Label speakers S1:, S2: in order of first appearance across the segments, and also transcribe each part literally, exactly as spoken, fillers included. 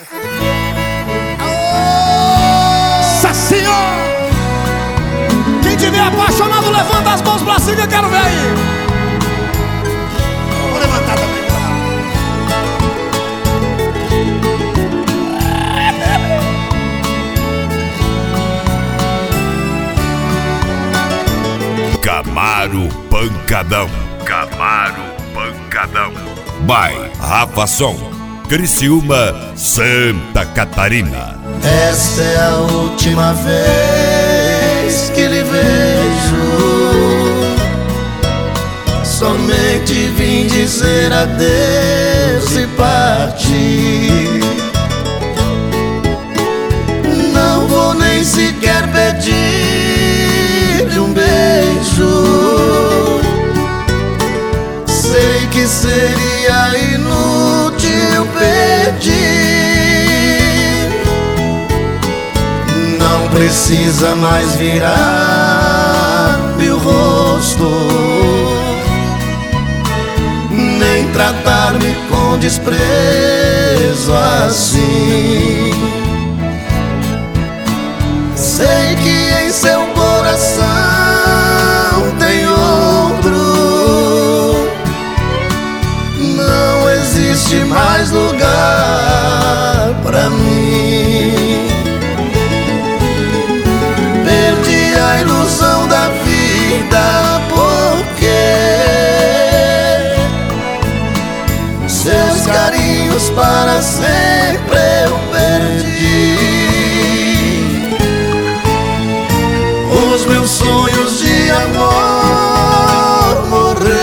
S1: Nossa Senhora! Quem tiver apaixonado, levanta as mãos pra cima, eu quero ver aí. Vou levantar também.
S2: Camaro Pancadão. Camaro Pancadão. By Rafa Som, Criciúma, Santa Catarina.
S3: Esta é a última vez que lhe vejo. Somente vim dizer adeus e partir. Não vou nem sequer pedir um beijo. Sei que seria inútil pedir. Não precisa mais virar meu rosto, nem tratar-me com desprezo assim. Sei que em seu coração tem outro. Não existe mais lugar pra mim. Perdi a ilusão da vida porque seus carinhos para sempre eu perdi. Os meus sonhos de amor morreu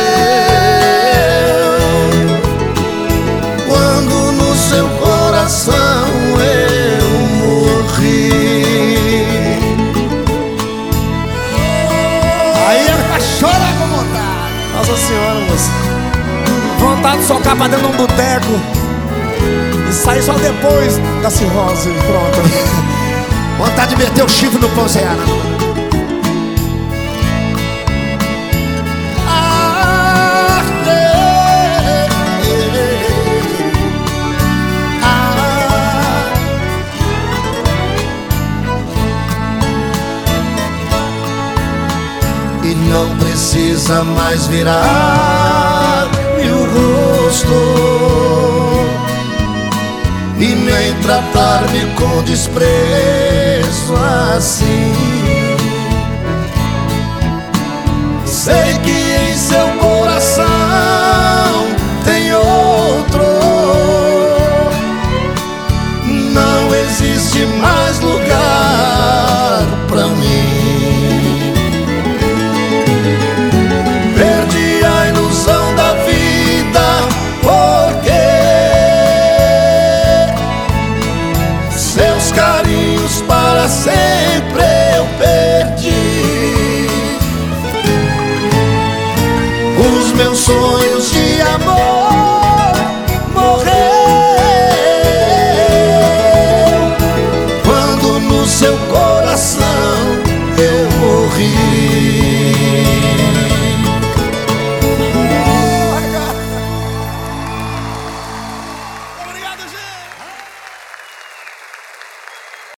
S3: quando no seu coração eu morri.
S1: Aí ela chora com vontade. Nossa Senhora, moça. Vontade de socar pra dentro de um boteco e sair só depois da cirrose. Pronto. Vontade de meter o chifre no pão sem ar. Ah, é, é, ah.
S3: E não precisa mais virar meu rosto e nem tratar-me com desprezo assim. Sei que em seu coração tem outro. Não existe mais lugar pra mim. Perdi a ilusão da vida porque seus carinhos para sempre eu perdi. Os meus sonhos de amor morreu quando no seu coração eu morri.